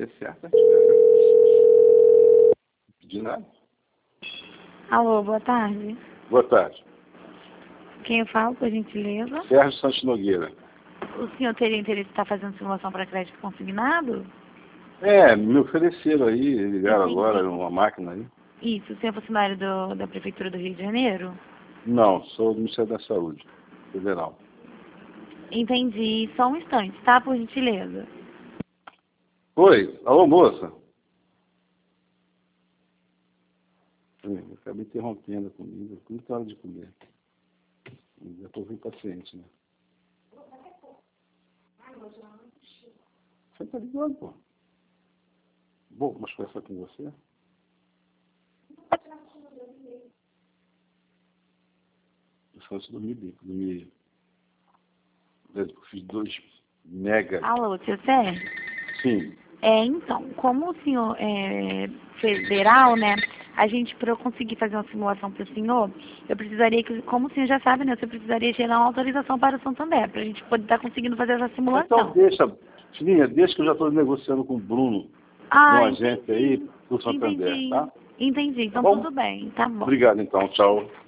dê certo, a gente pega. De nada. Alô, boa tarde. Boa tarde. Quem eu falo, por gentileza? Sérgio Santos Nogueira. O senhor teria interesse em estar fazendo simulação para crédito consignado? Me ofereceram aí, ligaram agora uma máquina aí. Isso, o senhor é funcionário da Prefeitura do Rio de Janeiro? Não, sou do Ministério da Saúde, federal. Entendi. Só um instante, tá? Por gentileza. Oi, alô moça. Eu acabei interrompendo a comida, muito hora de comer. Já estou impaciente, né? Você tá ligado, pô. Bom, vamos conversar com você? Eu só antes de dormir bem, eu fiz 2 mega. Alô, seu Sérgio? Sim. Então, como o senhor é federal, né, a gente, para eu conseguir fazer uma simulação para o senhor, eu precisaria que, como o senhor já sabe, né, você precisaria gerar uma autorização para o Santander, para a gente poder estar conseguindo fazer essa simulação. Então deixa, filhinha, deixa que eu já estou negociando com o Bruno, um agente aí, do Santander, Entendi. tá? Entendi, então Tá bom? tudo bem, tá bom. Obrigado então, tchau.